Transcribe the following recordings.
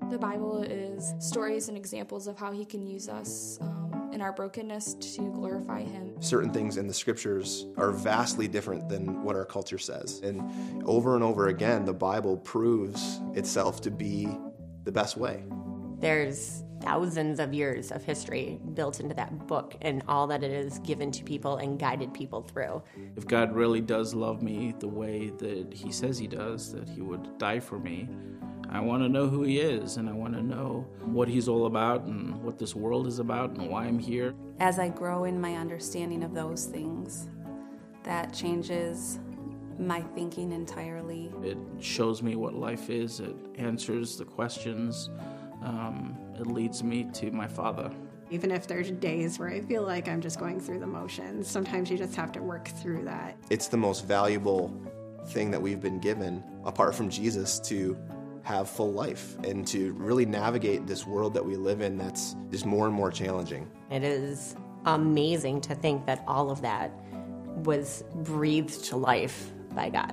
The Bible is stories and examples of how he can use us in our brokenness to glorify him. Certain things in the scriptures are vastly different than what our culture says. And over again, the Bible proves itself to be the best way. There's thousands of years of history built into that book and all that it has given to people and guided people through. If God really does love me the way that he says he does, that he would die for me, I want to know who he is, and I want to know what he's all about and what this world is about and why I'm here. As I grow in my understanding of those things, that changes my thinking entirely. It shows me what life is. It answers the questions. It leads me to my Father. Even if there's days where I feel like I'm just going through the motions, sometimes you just have to work through that. It's the most valuable thing that we've been given, apart from Jesus, to have full life and to really navigate this world that we live in that's just more and more challenging. It is amazing to think that all of that was breathed to life by God.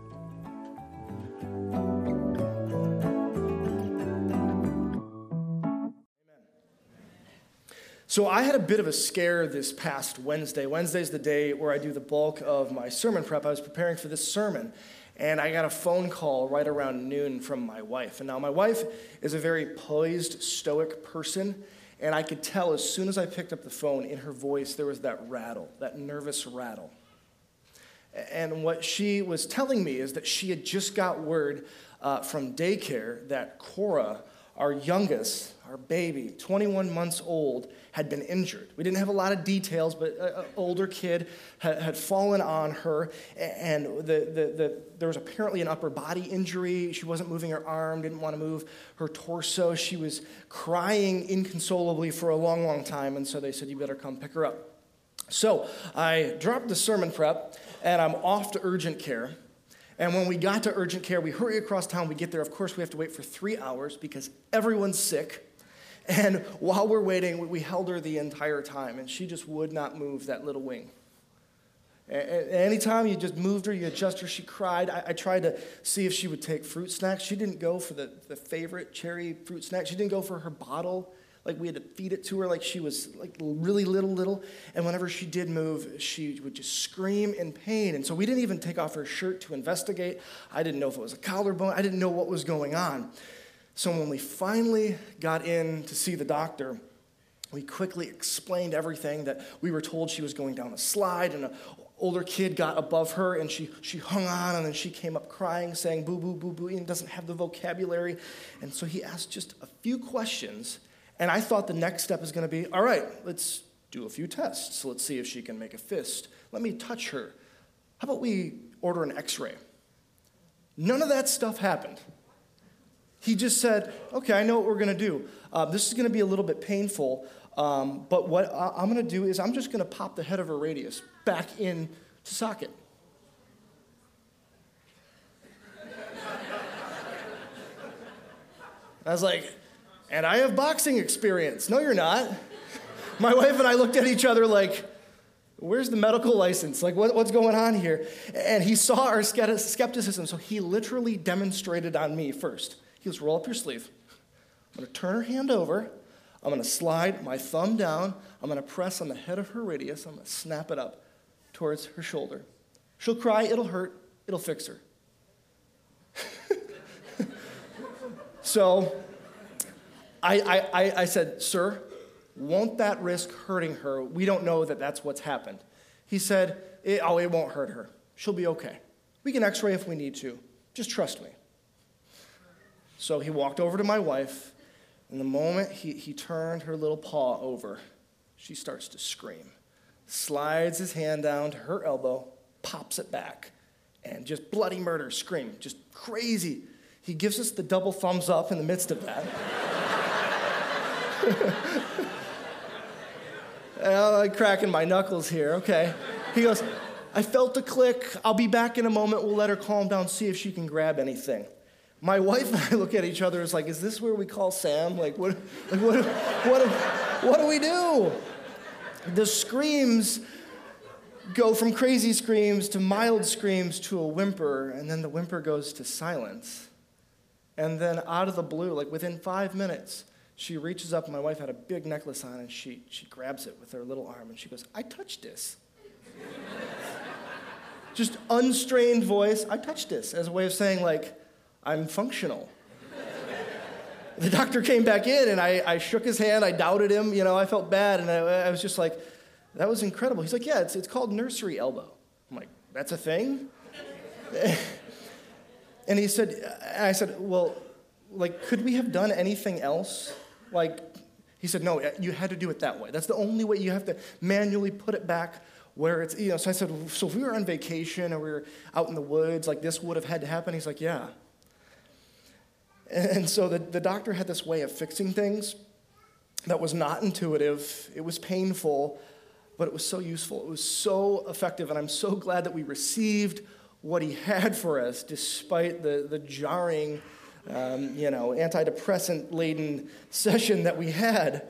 So I had a bit of a scare this past Wednesday. Wednesday's the day where I do the bulk of my sermon prep. I was preparing for this sermon, and I got a phone call right around noon from my wife. And now my wife is a very poised, stoic person, and I could tell as soon as I picked up the phone, in her voice there was that rattle, that nervous rattle. And what she was telling me is that she had just got word from daycare that Cora, our youngest, our baby, 21 months old, had been injured. We didn't have a lot of details, but an older kid had fallen on her, and there was apparently an upper body injury. She wasn't moving her arm, didn't want to move her torso. She was crying inconsolably for a long, long time, and so they said, you better come pick her up. So I dropped the sermon prep, and I'm off to urgent care. And when we got to urgent care, we hurry across town. We get there. Of course, we have to wait for 3 hours because everyone's sick. And while we're waiting, we held her the entire time, and she just would not move that little wing. Anytime you just moved her, you adjust her, she cried. I tried to see if she would take fruit snacks. She didn't go for the favorite cherry fruit snack. She didn't go for her bottle. Like, we had to feed it to her like she was like really little. And whenever she did move, she would just scream in pain. And so we didn't even take off her shirt to investigate. I didn't know if it was a collarbone. I didn't know what was going on. So when we finally got in to see the doctor, we quickly explained everything, that we were told she was going down a slide, and an older kid got above her, and she hung on, and then she came up crying, saying, boo, boo, boo, boo, and doesn't have the vocabulary. And so he asked just a few questions, and I thought the next step is going to be, all right, let's do a few tests. Let's see if she can make a fist. Let me touch her. How about we order an x-ray? None of that stuff happened. He just said, okay, I know what we're going to do. This is going to be a little bit painful, but what I'm going to do is I'm just going to pop the head of her radius back into socket. I was like, and I have boxing experience. No, you're not. My wife and I looked at each other like, where's the medical license? Like, what's going on here? And he saw our skepticism, so he literally demonstrated on me first. He goes, roll up your sleeve. I'm going to turn her hand over. I'm going to slide my thumb down. I'm going to press on the head of her radius. I'm going to snap it up towards her shoulder. She'll cry. It'll hurt. It'll fix her. So I said, sir, won't that risk hurting her? We don't know that that's what's happened. He said, it won't hurt her. She'll be okay. We can x-ray if we need to. Just trust me. So he walked over to my wife, and the moment he turned her little paw over, she starts to scream, slides his hand down to her elbow, pops it back, and just bloody murder scream, just crazy. He gives us the double thumbs up in the midst of that. I'm cracking my knuckles here, okay. He goes, I felt a click. I'll be back in a moment. We'll let her calm down, see if she can grab anything. My wife and I look at each other, it's like, is this where we call Sam? What do we do? The screams go from crazy screams to mild screams to a whimper, and then the whimper goes to silence. And then out of the blue, like within 5 minutes, she reaches up, and my wife had a big necklace on, and she grabs it with her little arm, and she goes, I touched this. Just unstrained voice, I touched this, as a way of saying, like, I'm functional. The doctor came back in, and I shook his hand, I doubted him, I felt bad, and I was just like, that was incredible. He's like, yeah, it's called nursery elbow. I'm like, that's a thing? And I said, well, like, could we have done anything else? Like, he said, no, you had to do it that way. That's the only way. You have to manually put it back where it's, So I said, so if we were on vacation or we were out in the woods, like this would have had to happen? He's like, yeah. And so the doctor had this way of fixing things that was not intuitive. It was painful, but it was so useful. It was so effective, and I'm so glad that we received what he had for us despite the jarring, antidepressant-laden session that we had.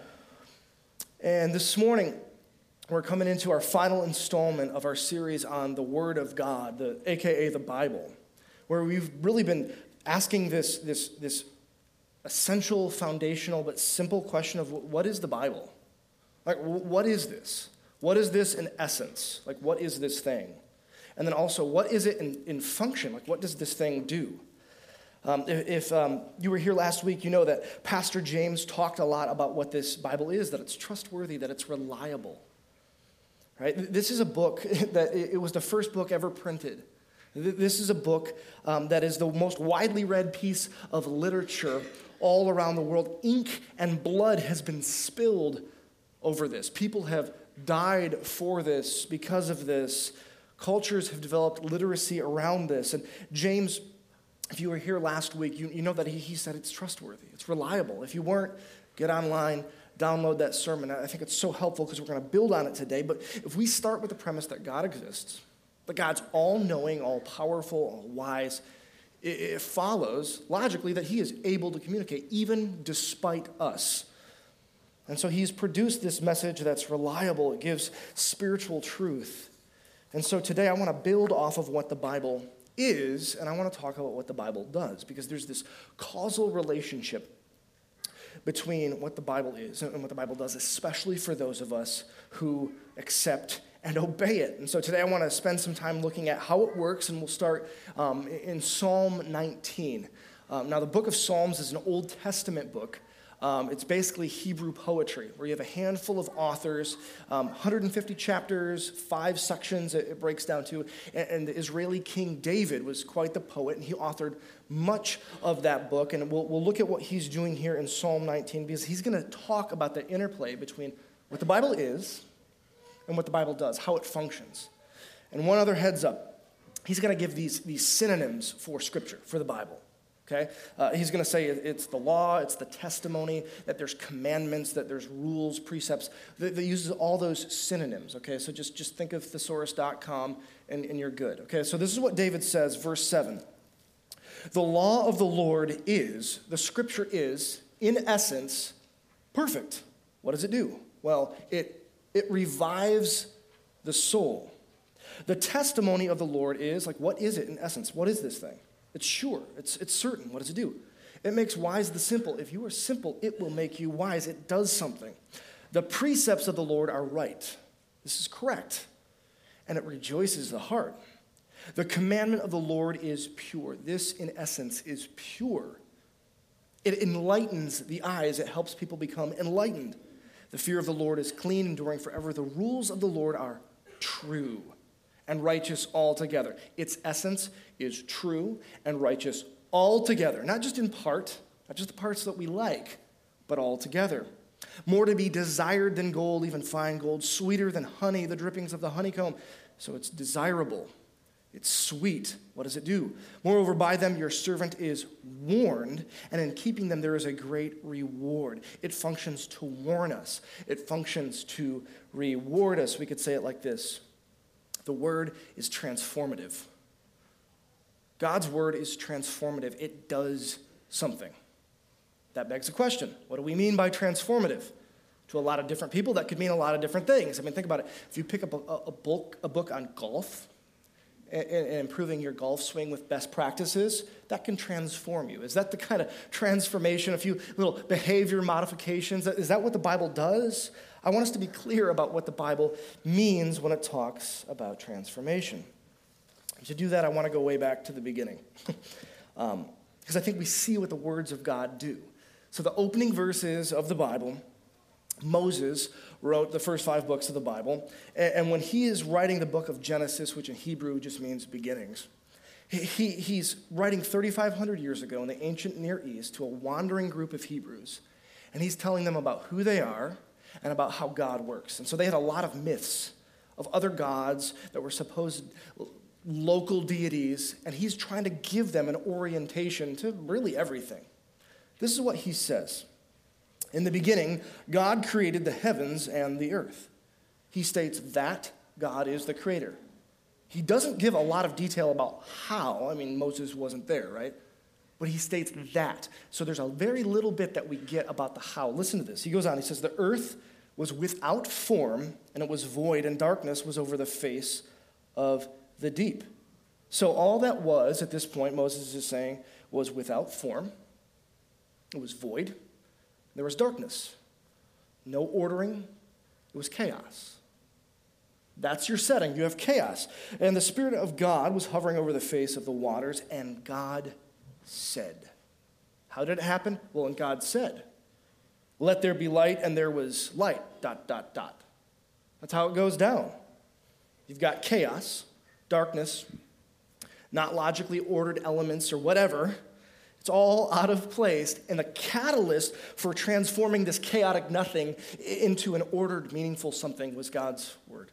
And this morning, we're coming into our final installment of our series on the Word of God, aka the Bible, where we've really been asking this essential, foundational, but simple question of what is the Bible? Like, what is this? What is this in essence? Like, what is this thing? And then also, what is it in function? Like, what does this thing do? If you were here last week, you know that Pastor James talked a lot about what this Bible is, that it's trustworthy, that it's reliable. Right? This is a book that it was the first book ever printed. This is a book that is the most widely read piece of literature all around the world. Ink and blood has been spilled over this. People have died for this because of this. Cultures have developed literacy around this. And James, if you were here last week, you know that he said it's trustworthy. It's reliable. If you weren't, get online, download that sermon. I think it's so helpful because we're going to build on it today. But if we start with the premise that God exists, that God's all-knowing, all-powerful, all-wise, it follows, logically, that he is able to communicate, even despite us. And so he's produced this message that's reliable. It gives spiritual truth. And so today I want to build off of what the Bible is, and I want to talk about what the Bible does, because there's this causal relationship between what the Bible is and what the Bible does, especially for those of us who accept and obey it. And so today I want to spend some time looking at how it works, and we'll start in Psalm 19. Now, the book of Psalms is an Old Testament book. It's basically Hebrew poetry, where you have a handful of authors, 150 chapters, 5 sections it breaks down to, and the Israeli king David was quite the poet, and he authored much of that book, and we'll look at what he's doing here in Psalm 19, because he's going to talk about the interplay between what the Bible is and what the Bible does, how it functions. And one other heads up, he's going to give these synonyms for Scripture, for the Bible. Okay? He's going to say it's the law, it's the testimony, that there's commandments, that there's rules, precepts. That uses all those synonyms. Okay? So just think of thesaurus.com and you're good. Okay? So this is what David says, verse 7. The law of the Lord is, the Scripture is, in essence, perfect. What does it do? Well, it revives the soul. The testimony of the Lord is, like, what is it in essence? What is this thing? It's sure. It's certain. What does it do? It makes wise the simple. If you are simple, it will make you wise. It does something. The precepts of the Lord are right. This is correct. And it rejoices the heart. The commandment of the Lord is pure. This, in essence, is pure. It enlightens the eyes. It helps people become enlightened. The fear of the Lord is clean, enduring forever. The rules of the Lord are true and righteous altogether. Its essence is true and righteous altogether. Not just in part, not just the parts that we like, but altogether. More to be desired than gold, even fine gold, sweeter than honey, the drippings of the honeycomb. So it's desirable. It's sweet. What does it do? Moreover, by them your servant is warned, and in keeping them there is a great reward. It functions to warn us. It functions to reward us. We could say it like this. The word is transformative. God's word is transformative. It does something. That begs a question. What do we mean by transformative? To a lot of different people, that could mean a lot of different things. I mean, think about it. If you pick up a book on golf, and improving your golf swing with best practices, that can transform you. Is that the kind of transformation, a few little behavior modifications? Is that what the Bible does? I want us to be clear about what the Bible means when it talks about transformation. To do that, I want to go way back to the beginning, because I think we see what the words of God do. So the opening verses of the Bible, Moses wrote the first 5 books of the Bible, and when he is writing the book of Genesis, which in Hebrew just means beginnings, he's writing 3,500 years ago in the ancient Near East to a wandering group of Hebrews, and he's telling them about who they are and about how God works. And so they had a lot of myths of other gods that were supposed local deities, and he's trying to give them an orientation to really everything. This is what he says. In the beginning, God created the heavens and the earth. He states that God is the creator. He doesn't give a lot of detail about how. I mean, Moses wasn't there, right? But he states that. So there's a very little bit that we get about the how. Listen to this. He goes on. He says, the earth was without form, and it was void, and darkness was over the face of the deep. So all that was, at this point, Moses is saying, was without form. It was void. There was darkness. No ordering. It was chaos. That's your setting. You have chaos. And the Spirit of God was hovering over the face of the waters, and God said. How did it happen? Well, and God said, let there be light, and there was light, ... That's how it goes down. You've got chaos, darkness, not logically ordered elements or whatever. It's all out of place, and the catalyst for transforming this chaotic nothing into an ordered, meaningful something was God's word.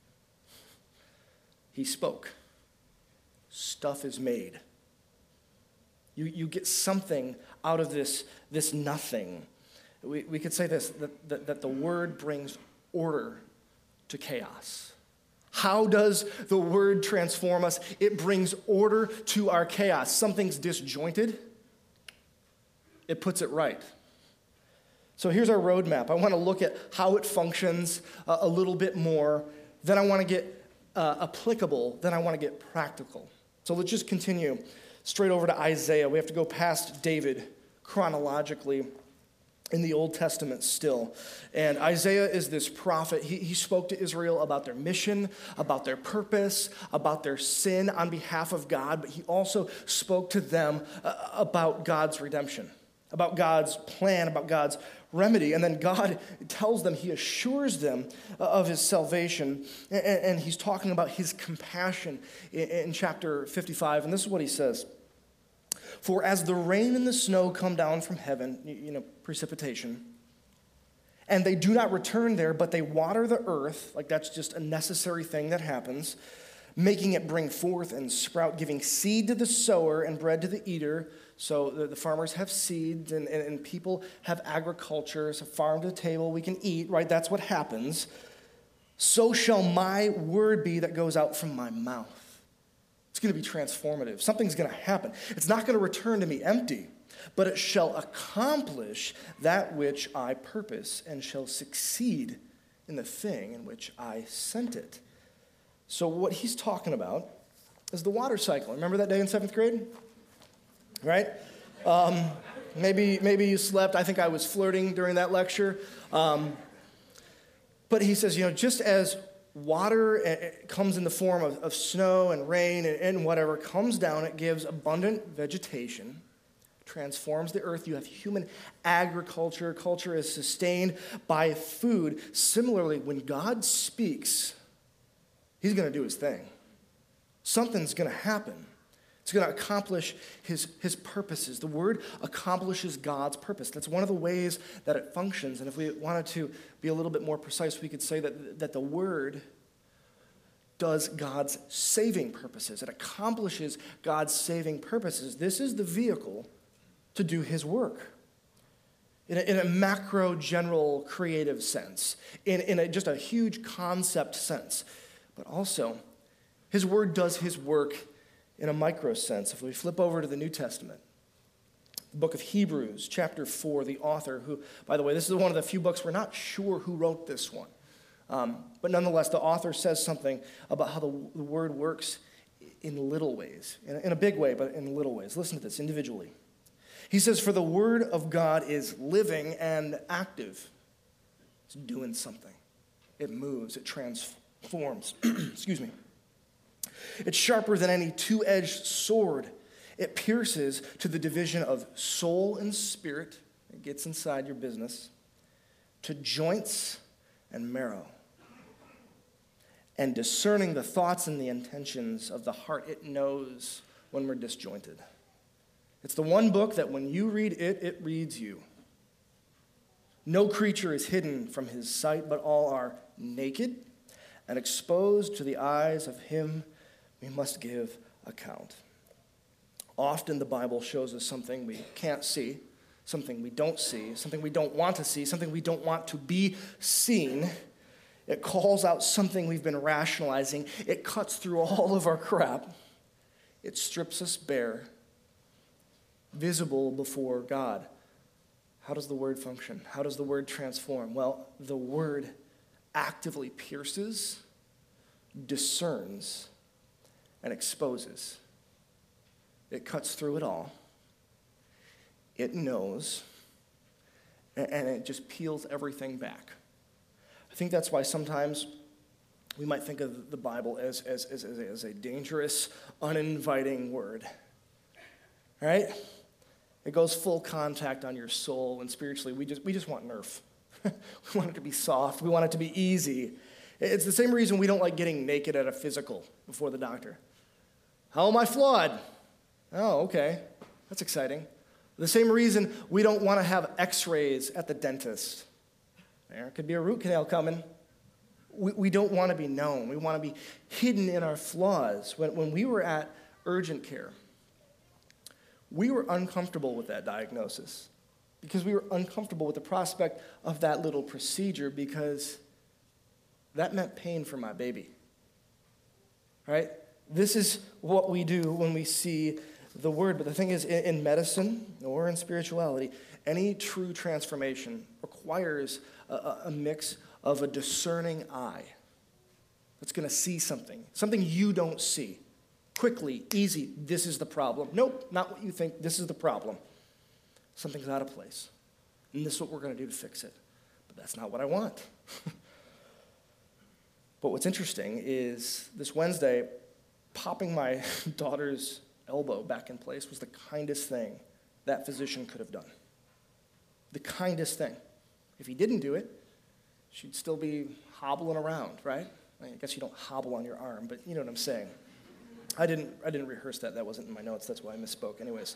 He spoke. Stuff is made. You get something out of this nothing. We could say this, that the word brings order to chaos. How does the word transform us? It brings order to our chaos. Something's disjointed. It puts it right. So here's our roadmap. I want to look at how it functions a little bit more. Then I want to get applicable. Then I want to get practical. So let's just continue straight over to Isaiah. We have to go past David chronologically in the Old Testament still. And Isaiah is this prophet. He spoke to Israel about their mission, about their purpose, about their sin on behalf of God, but he also spoke to them about God's redemption, about God's plan, about God's remedy. And then God tells them, he assures them of his salvation, and he's talking about his compassion in chapter 55. And this is what he says. For as the rain and the snow come down from heaven, precipitation, and they do not return there, but they water the earth, like that's just a necessary thing that happens, making it bring forth and sprout, giving seed to the sower and bread to the eater. So the farmers have seeds, and people have agriculture. It's a farm to the table. We can eat, right? That's what happens. So shall my word be that goes out from my mouth. It's going to be transformative. Something's going to happen. It's not going to return to me empty, but it shall accomplish that which I purpose and shall succeed in the thing in which I sent it. So what he's talking about is the water cycle. Remember that day in 7th grade? Right? Maybe you slept. I think I was flirting during that lecture. But he says, just as water comes in the form of snow and rain and whatever comes down, it gives abundant vegetation, transforms the earth. You have human agriculture. Culture is sustained by food. Similarly, when God speaks, he's going to do his thing. Something's going to happen. It's going to accomplish his purposes. The word accomplishes God's purpose. That's one of the ways that it functions. And if we wanted to be a little bit more precise, we could say that the word does God's saving purposes. It accomplishes God's saving purposes. This is the vehicle to do his work. In a macro, general, creative sense. In just a huge concept sense. But also, his word does his work in a micro sense. If we flip over to the New Testament, the book of Hebrews, chapter 4, the author, who, by the way, this is one of the few books we're not sure who wrote this one. But nonetheless, the author says something about how the word works in little ways, in a big way, but in little ways. Listen to this individually. He says, for the word of God is living and active. It's doing something. It moves, it transforms. Excuse me. It's sharper than any two-edged sword. It pierces to the division of soul and spirit. It gets inside your business. To joints and marrow. And discerning the thoughts and the intentions of the heart, it knows when we're disjointed. It's the one book that when you read it, it reads you. No creature is hidden from his sight, but all are naked and exposed to the eyes of him we must give account. Often the Bible shows us something we can't see, something we don't see, something we don't want to see, something we don't want to be seen. It calls out something we've been rationalizing. It cuts through all of our crap. It strips us bare, visible before God. How does the word function? How does the word transform? Well, the word actively pierces, discerns, and exposes. It cuts through it all. It knows, and it just peels everything back. I think that's why sometimes we might think of the Bible as a dangerous, uninviting word. Right? It goes full contact on your soul, and spiritually, we just want nerf. We want it to be soft. We want it to be easy. It's the same reason we don't like getting naked at a physical before the doctor. How am I flawed? Oh, okay. That's exciting. The same reason we don't want to have x-rays at the dentist. There could be a root canal coming. We don't want to be known. We want to be hidden in our flaws. When we were at urgent care, we were uncomfortable with that diagnosis because we were uncomfortable with the prospect of that little procedure because that meant pain for my baby. Right? This is what we do when we see the word. But the thing is, in medicine or in spirituality, any true transformation requires a mix of a discerning eye that's going to see something you don't see. Quickly, easy, this is the problem. Nope, not what you think, this is the problem. Something's out of place. And this is what we're going to do to fix it. But that's not what I want. But what's interesting is this Wednesday, popping my daughter's elbow back in place was the kindest thing that physician could have done. The kindest thing. If he didn't do it, she'd still be hobbling around, right? I guess you don't hobble on your arm, but you know what I'm saying. I didn't rehearse that. That wasn't in my notes. That's why I misspoke. Anyways.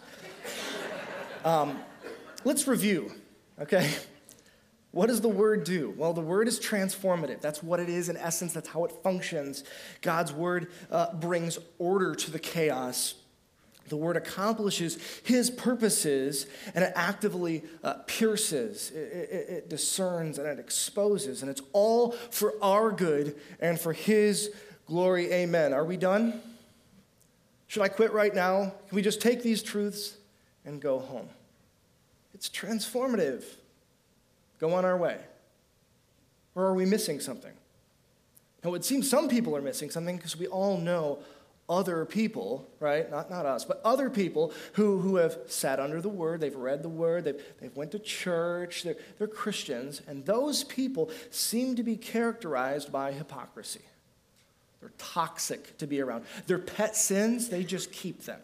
Let's review, okay? What does the word do? Well, the word is transformative. That's what it is in essence. That's how it functions. God's word brings order to the chaos. The word accomplishes his purposes, and it actively pierces. It discerns and it exposes, and it's all for our good and for his glory. Amen. Are we done? Should I quit right now? Can we just take these truths and go home? It's transformative. Go on our way. Or are we missing something? Now, it seems some people are missing something because we all know other people, right? Not us, but other people who have sat under the word, they've read the word, they've went to church, they're Christians, and those people seem to be characterized by hypocrisy. They're toxic to be around. Their pet sins, they just keep them.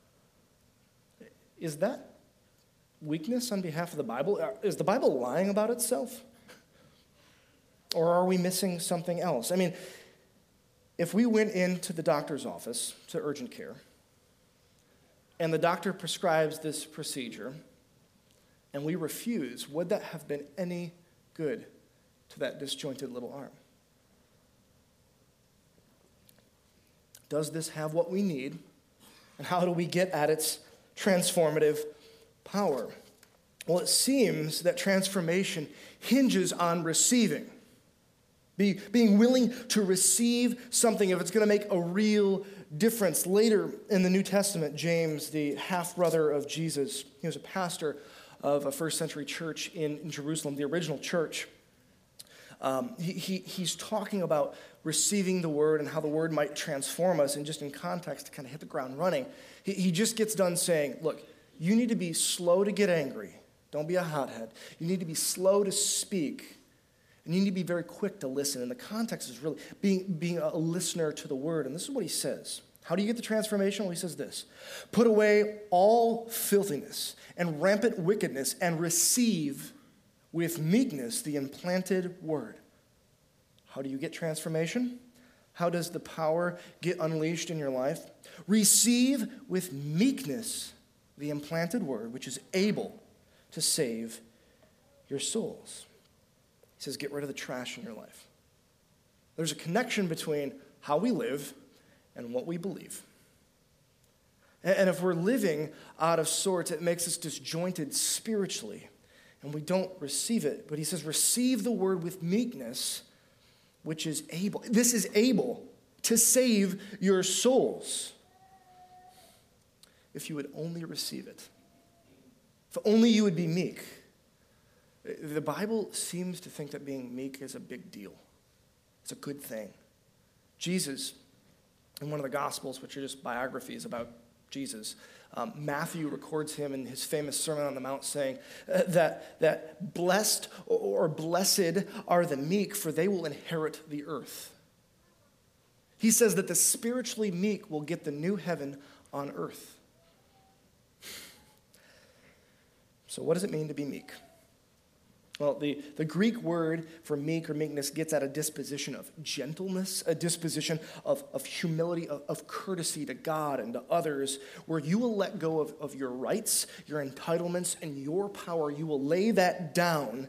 Is that weakness on behalf of the Bible? Is the Bible lying about itself? Or are we missing something else? I mean, if we went into the doctor's office to urgent care, and the doctor prescribes this procedure, and we refuse, would that have been any good to that disjointed little arm? Does this have what we need? And how do we get at its transformative power? Well, it seems that transformation hinges on receiving. Being willing to receive something if it's going to make a real difference. Later in the New Testament, James, the half-brother of Jesus, he was a pastor of a first-century church in Jerusalem, the original church. He's talking about receiving the word and how the word might transform us, and just in context to kind of hit the ground running, he just gets done saying, look, you need to be slow to get angry. Don't be a hothead. You need to be slow to speak. And you need to be very quick to listen. And the context is really being a listener to the word. And this is what he says. How do you get the transformation? Well, he says this. Put away all filthiness and rampant wickedness and receive with meekness the implanted word. How do you get transformation? How does the power get unleashed in your life? Receive with meekness the implanted word, which is able to save your souls. He says, get rid of the trash in your life. There's a connection between how we live and what we believe. And if we're living out of sorts, it makes us disjointed spiritually, and we don't receive it. But he says, receive the word with meekness, which is able. This is able to save your souls. If you would only receive it. If only you would be meek. The Bible seems to think that being meek is a big deal. It's a good thing. Jesus, in one of the Gospels, which are just biographies about Jesus, Matthew records him in his famous Sermon on the Mount saying that blessed or blessed are the meek, for they will inherit the earth. He says that the spiritually meek will get the new heaven on earth. So what does it mean to be meek? Well, the Greek word for meek or meekness gets at a disposition of gentleness, a disposition of humility, of courtesy to God and to others, where you will let go of your rights, your entitlements, and your power. You will lay that down.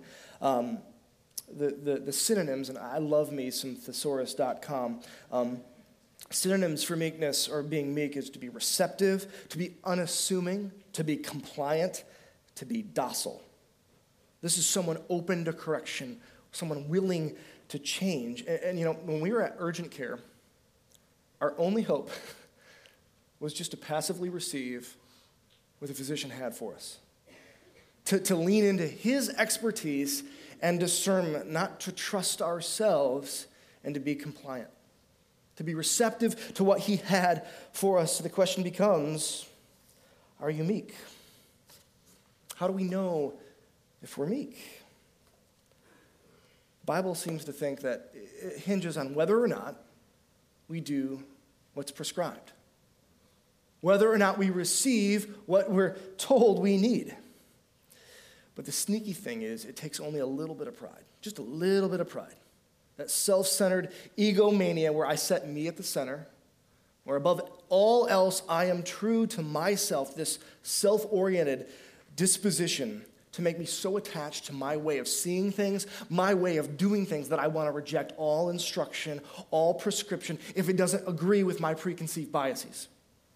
The synonyms, and I love me some thesaurus.com, synonyms for meekness or being meek is to be receptive, to be unassuming, to be compliant, to be docile. This is someone open to correction, someone willing to change. And when we were at urgent care, our only hope was just to passively receive what the physician had for us. To lean into his expertise and discernment, not to trust ourselves, and to be compliant. To be receptive to what he had for us. So the question becomes, are you meek? How do we know if we're meek? The Bible seems to think that it hinges on whether or not we do what's prescribed. Whether or not we receive what we're told we need. But the sneaky thing is, it takes only a little bit of pride. Just a little bit of pride. That self-centered egomania where I set me at the center, where above all else I am true to myself, this self-oriented disposition to make me so attached to my way of seeing things, my way of doing things, that I want to reject all instruction, all prescription, if it doesn't agree with my preconceived biases.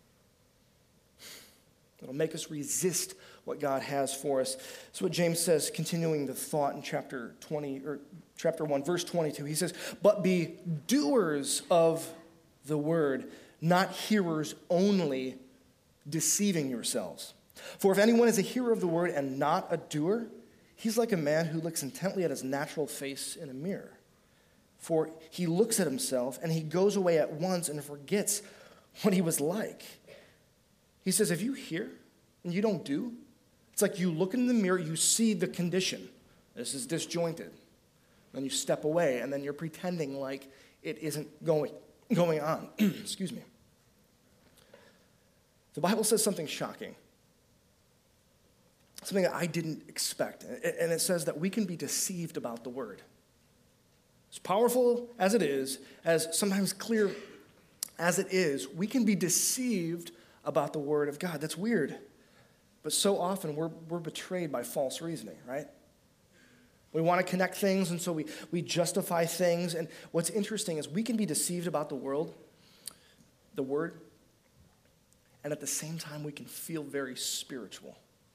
It'll make us resist what God has for us. That's what James says, continuing the thought in chapter 1, verse 22. He says, "But be doers of the word, not hearers only, deceiving yourselves. For if anyone is a hearer of the word and not a doer, he's like a man who looks intently at his natural face in a mirror. For he looks at himself and he goes away at once and forgets what he was like." He says, if you hear and you don't do, it's like you look in the mirror, you see the condition. This is disjointed. Then you step away and then you're pretending like it isn't going on. Excuse me. The Bible says something shocking. Something that I didn't expect. And it says that we can be deceived about the word. As powerful as it is, as sometimes clear as it is, we can be deceived about the word of God. That's weird. But so often we're betrayed by false reasoning, right? We want to connect things, and so we justify things. And what's interesting is we can be deceived about the word, and at the same time we can feel very spiritual.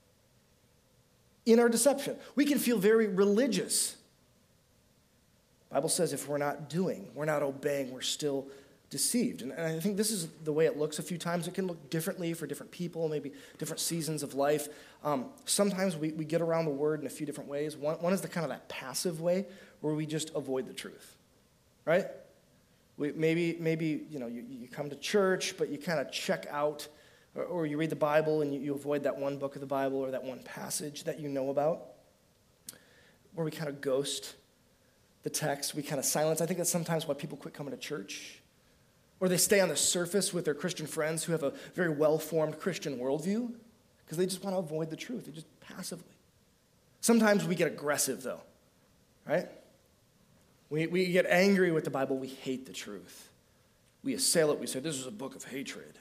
In our deception, we can feel very religious. The Bible says if we're not doing, we're not obeying, we're still deceived. And I think this is the way it looks a few times. It can look differently for different people, maybe different seasons of life. Sometimes we get around the word in a few different ways. One is the kind of that passive way where we just avoid the truth, right? Maybe you come to church, but you kind of check out, or you read the Bible and you avoid that one book of the Bible or that one passage that you know about, where we kind of ghost the text, we kind of silence. I think that's sometimes why people quit coming to church, or they stay on the surface with their Christian friends who have a very well-formed Christian worldview, because they just want to avoid the truth. They just passively. Sometimes we get aggressive, though, right? We get angry with the Bible. We hate the truth. We assail it. We say, this is a book of hatred.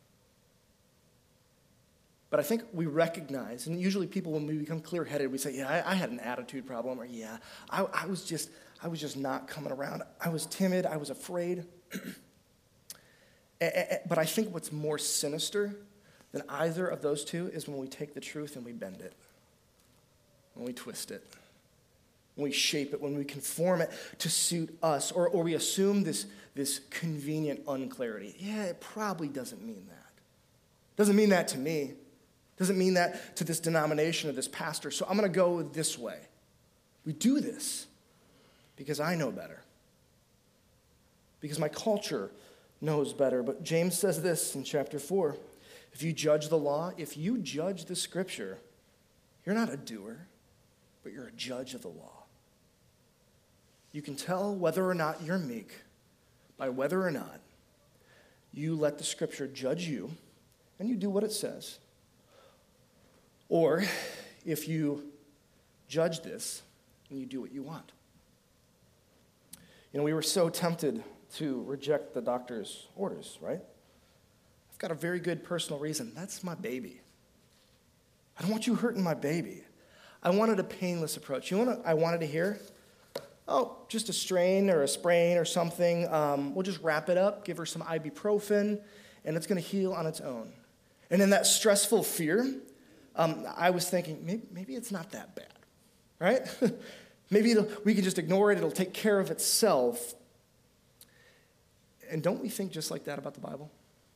But I think we recognize, and usually people, when we become clear-headed, we say, yeah, I had an attitude problem, or yeah, I was just not coming around. I was timid. I was afraid. But I think what's more sinister than either of those two is when we take the truth and we bend it, when we twist it, when we shape it, when we conform it to suit us, or we assume this convenient unclarity. Yeah, it probably doesn't mean that. Doesn't mean that to me. Doesn't mean that to this denomination or this pastor. So I'm going to go this way. We do this because I know better. Because my culture knows better. But James says this in chapter 4. If you judge the law, if you judge the scripture, you're not a doer, but you're a judge of the law. You can tell whether or not you're meek by whether or not you let the scripture judge you and you do what it says. Or if you judge this and you do what you want. We were so tempted to reject the doctor's orders, right? I've got a very good personal reason. That's my baby. I don't want you hurting my baby. I wanted a painless approach. You know what I wanted to hear? Oh, just a strain or a sprain or something. We'll just wrap it up, give her some ibuprofen, and it's going to heal on its own. And in that stressful fear, I was thinking, maybe it's not that bad, right? Maybe we can just ignore it. It'll take care of itself. And don't we think just like that about the Bible?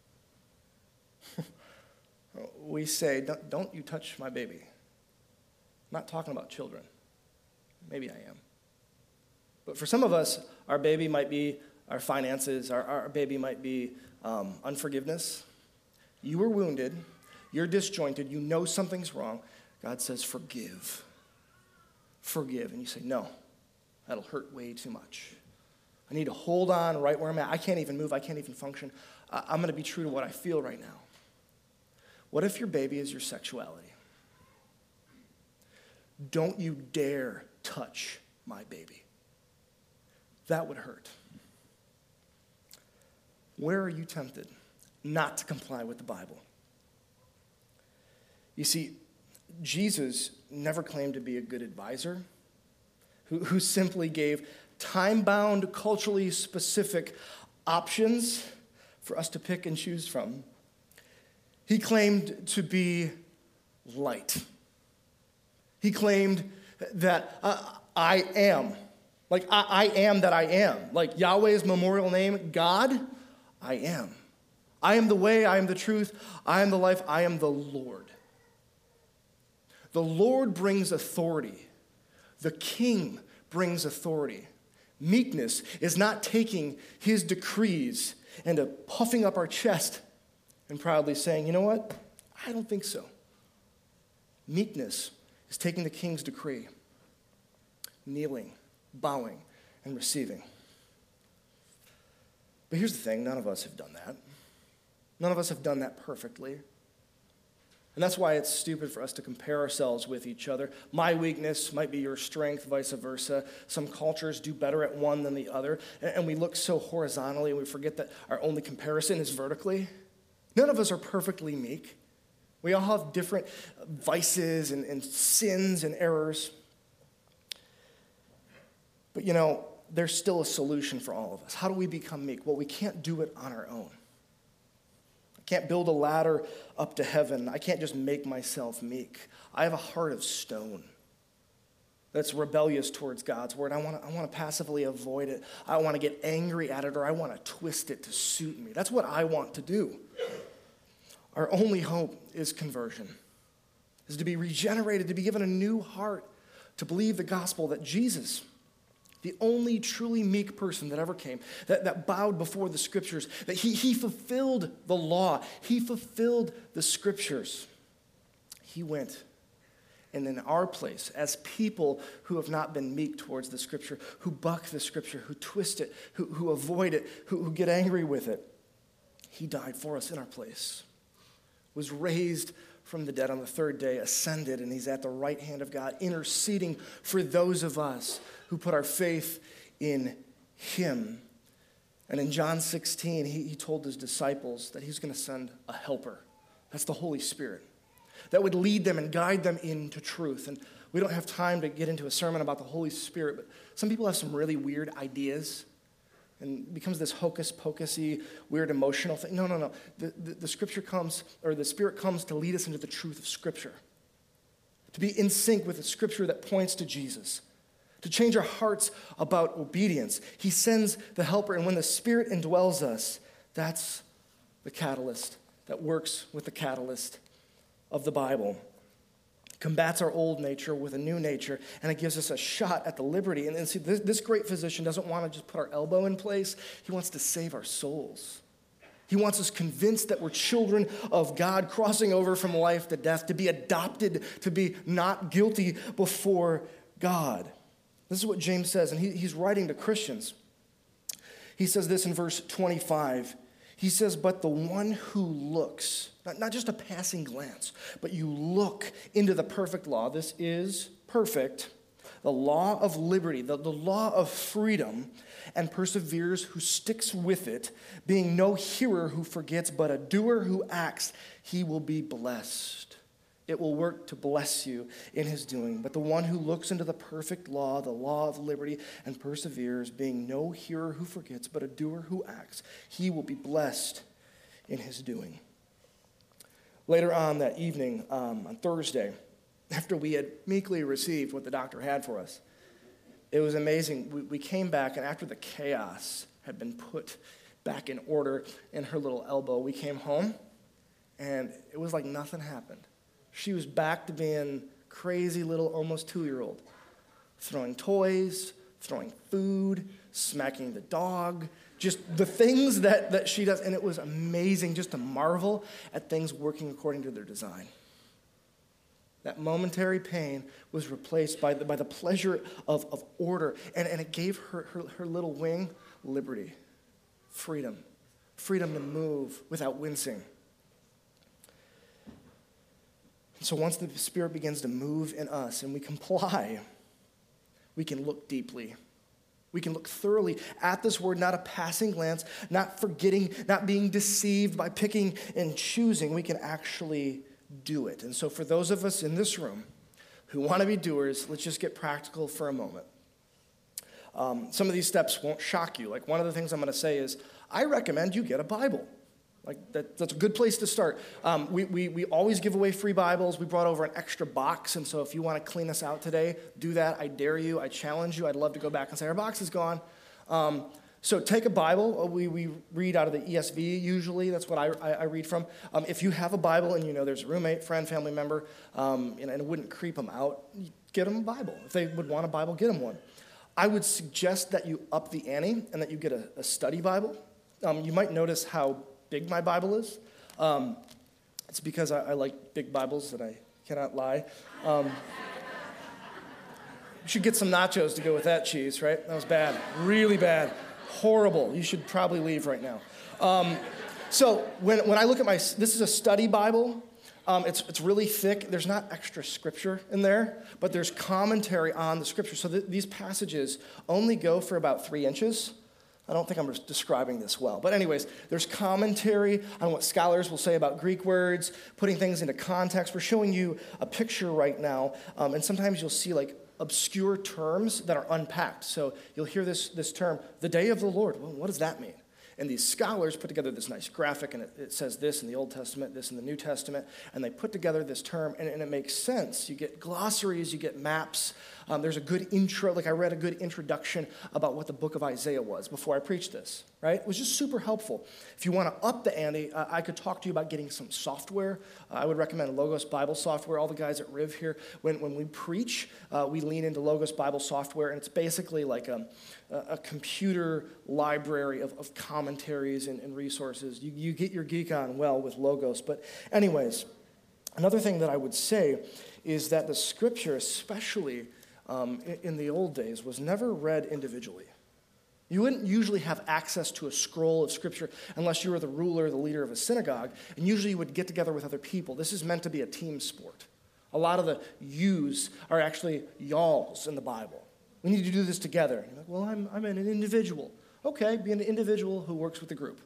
We say, don't you touch my baby. I'm not talking about children. Maybe I am. But for some of us, our baby might be our finances. Our baby might be unforgiveness. You were wounded. You're disjointed. You know something's wrong. God says, forgive. Forgive. And you say, no, that'll hurt way too much. I need to hold on right where I'm at. I can't even move. I can't even function. I'm going to be true to what I feel right now. What if your baby is your sexuality? Don't you dare touch my baby. That would hurt. Where are you tempted not to comply with the Bible? You see, Jesus never claimed to be a good advisor who simply gave time-bound, culturally specific options for us to pick and choose from. He claimed to be light. He claimed that I am. Like, I am that I am. Like Yahweh's memorial name, God, I am. I am the way, I am the truth, I am the life, I am the Lord. The Lord brings authority. The King brings authority. Meekness is not taking his decrees and puffing up our chest and proudly saying, you know what? I don't think so. Meekness is taking the King's decree, kneeling, bowing, and receiving. But here's the thing, none of us have done that. None of us have done that perfectly. And that's why it's stupid for us to compare ourselves with each other. My weakness might be your strength, vice versa. Some cultures do better at one than the other. And we look so horizontally and we forget that our only comparison is vertically. None of us are perfectly meek. We all have different vices and sins and errors. But there's still a solution for all of us. How do we become meek? Well, we can't do it on our own. I can't build a ladder up to heaven. I can't just make myself meek. I have a heart of stone that's rebellious towards God's word. I want to passively avoid it. I want to get angry at it, or I want to twist it to suit me. That's what I want to do. Our only hope is conversion, is to be regenerated, to be given a new heart, to believe the gospel that Jesus the only truly meek person that ever came, that bowed before the Scriptures, that he fulfilled the law. He fulfilled the Scriptures. He went. And in our place, as people who have not been meek towards the Scripture, who buck the Scripture, who twist it, who avoid it, who get angry with it, he died for us in our place, was raised from the dead on the third day, ascended, and he's at the right hand of God, interceding for those of us who put our faith in him. And in John 16, he told his disciples that he's going to send a helper. That's the Holy Spirit, that would lead them and guide them into truth. And we don't have time to get into a sermon about the Holy Spirit, but some people have some really weird ideas, and it becomes this hocus-pocusy, weird emotional thing. No. The Scripture comes, or the Spirit comes to lead us into the truth of Scripture, to be in sync with the Scripture that points to Jesus, to change our hearts about obedience. He sends the helper, and when the Spirit indwells us, that's the catalyst that works with the catalyst of the Bible. Combats our old nature with a new nature, and it gives us a shot at the liberty. And see, this great physician doesn't want to just put our elbow in place. He wants to save our souls. He wants us convinced that we're children of God, crossing over from life to death, to be adopted, to be not guilty before God. This is what James says, and he's writing to Christians. He says this in verse 25. He says, but the one who looks, not just a passing glance, but you look into the perfect law. This is perfect. The law of liberty, the law of freedom, and perseveres, who sticks with it, being no hearer who forgets, but a doer who acts, he will be blessed. It will work to bless you in his doing. But the one who looks into the perfect law, the law of liberty, and perseveres, being no hearer who forgets, but a doer who acts, he will be blessed in his doing. Later on that evening, on Thursday, after we had meekly received what the doctor had for us, it was amazing. We came back, and after the chaos had been put back in order in her little elbow, we came home, and it was like nothing happened. She was back to being crazy little, almost 2-year-old, throwing toys, throwing food, smacking the dog, just the things that she does. And it was amazing just to marvel at things working according to their design. That momentary pain was replaced by the pleasure of order. And it gave her little wing liberty, freedom to move without wincing. So once the Spirit begins to move in us and we comply, we can look deeply. We can look thoroughly at this word, not a passing glance, not forgetting, not being deceived by picking and choosing. We can actually do it. And so for those of us in this room who want to be doers, let's just get practical for a moment. Some of these steps won't shock you. Like one of the things I'm going to say is, I recommend you get a Bible. Like that's a good place to start. We always give away free Bibles. We brought over an extra box, and so if you want to clean us out today, do that. I dare you. I challenge you. I'd love to go back and say, our box is gone. So take a Bible. We read out of the ESV usually. That's what I read from. If you have a Bible and you know there's a roommate, friend, family member, and it wouldn't creep them out, get them a Bible. If they would want a Bible, get them one. I would suggest that you up the ante and that you get a study Bible. You might notice how big my Bible is. It's because I like big Bibles, and I cannot lie. You should get some nachos to go with that cheese, right? That was bad, really bad, horrible. You should probably leave right now. So when I look at this is a study Bible. It's really thick. There's not extra scripture in there, but there's commentary on the scripture. So these passages only go for about 3 inches. I don't think I'm describing this well. But anyways, there's commentary on what scholars will say about Greek words, putting things into context. We're showing you a picture right now, and sometimes you'll see like obscure terms that are unpacked. So you'll hear this term, the day of the Lord. Well, what does that mean? And these scholars put together this nice graphic, and it says this in the Old Testament, this in the New Testament, and they put together this term, and it makes sense. You get glossaries, you get maps. There's a good intro, like I read a good introduction about what the book of Isaiah was before I preached this. right? It was just super helpful. If you want to up the ante, I could talk to you about getting some software. I would recommend Logos Bible software. All the guys at Riv here, when we preach, we lean into Logos Bible software, and it's basically like a computer library of commentaries and resources. You get your geek on well with Logos. But anyways, another thing that I would say is that the scripture, especially in the old days, was never read individually. You wouldn't usually have access to a scroll of Scripture unless you were the ruler, the leader of a synagogue, and usually you would get together with other people. This is meant to be a team sport. A lot of the yous are actually y'alls in the Bible. We need to do this together. You're like, well, I'm an individual. Okay, be an individual who works with the group.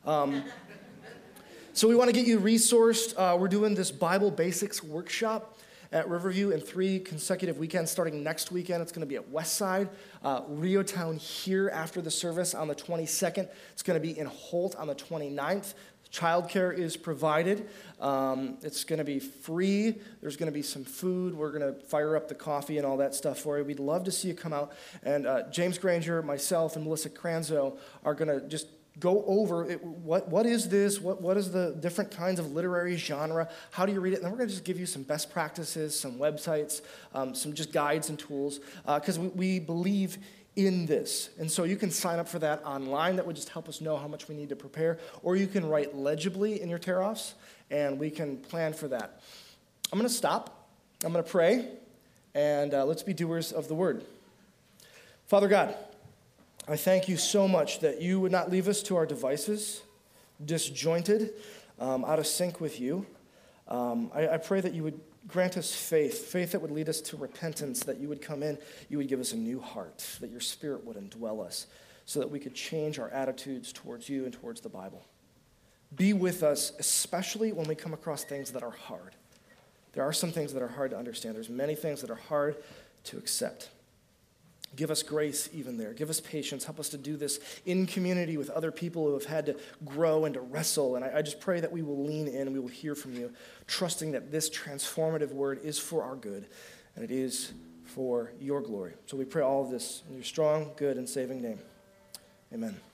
So we want to get you resourced. We're doing this Bible Basics workshop at Riverview in 3 consecutive weekends. Starting next weekend, it's going to be at Westside, Riotown here after the service on the 22nd. It's going to be in Holt on the 29th. Childcare is provided. It's going to be free. There's going to be some food. We're going to fire up the coffee and all that stuff for you. We'd love to see you come out. And James Granger, myself, and Melissa Cranzo are going to just go over it, what is this, what is the different kinds of literary genre, how do you read it, and then we're going to just give you some best practices, some websites, some just guides and tools, because we believe in this. And so you can sign up for that online. That would just help us know how much we need to prepare, or you can write legibly in your tear-offs, and we can plan for that. I'm going to stop. I'm going to pray, and let's be doers of the word. Father God, I thank you so much that you would not leave us to our devices, disjointed, out of sync with you. I pray that you would grant us faith that would lead us to repentance, that you would come in, you would give us a new heart, that your Spirit would indwell us, so that we could change our attitudes towards you and towards the Bible. Be with us, especially when we come across things that are hard. There are some things that are hard to understand. There's many things that are hard to accept. Give us grace even there. Give us patience. Help us to do this in community with other people who have had to grow and to wrestle. And I just pray that we will lean in and we will hear from you, trusting that this transformative word is for our good and it is for your glory. So we pray all of this in your strong, good, and saving name. Amen.